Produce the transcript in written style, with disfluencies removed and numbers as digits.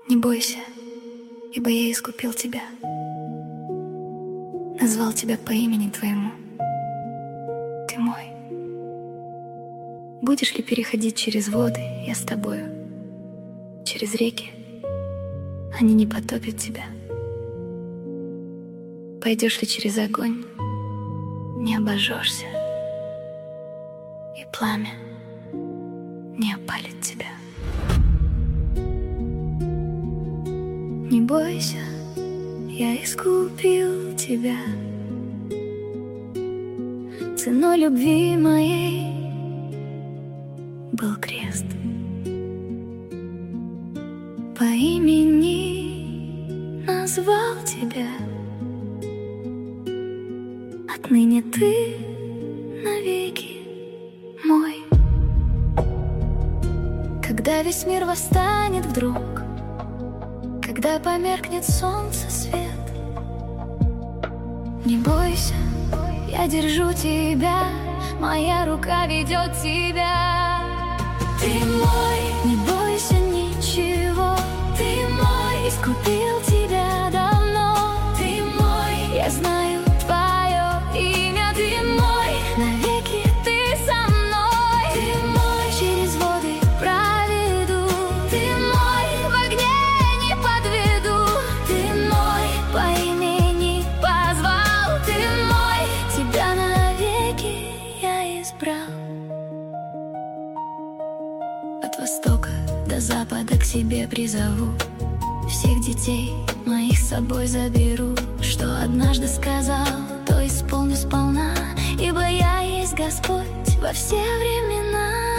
Не бойся, ибо я искупил тебя, назвал тебя по имени твоему. Ты мой. Будешь ли переходить через воды, я с тобою. Через реки, они не потопят тебя. Пойдешь ли через огонь, не обожжешься, и пламя не опалит тебя. Не бойся, я искупил тебя. Ценой любви моей был крест. По имени назвал тебя. Отныне ты навеки мой. Когда весь мир восстанет вдруг, когда померкнет солнце свет, не бойся, я держу тебя, моя рука ведет тебя. Ты мой, не бойся ничего, ты мой, искупил тебя давно. Ты мой, я знаю твое имя, ты мой, навеки ты со мной. Ты мой, через воды проведу, ты мой, в огне не подведу. Ты мой, по имени позвал, ты мой, тебя навеки я избрал. От востока до запада к себе призову, всех детей моих с собой заберу. Что однажды сказал, то исполню сполна, ибо я есть Господь во все времена.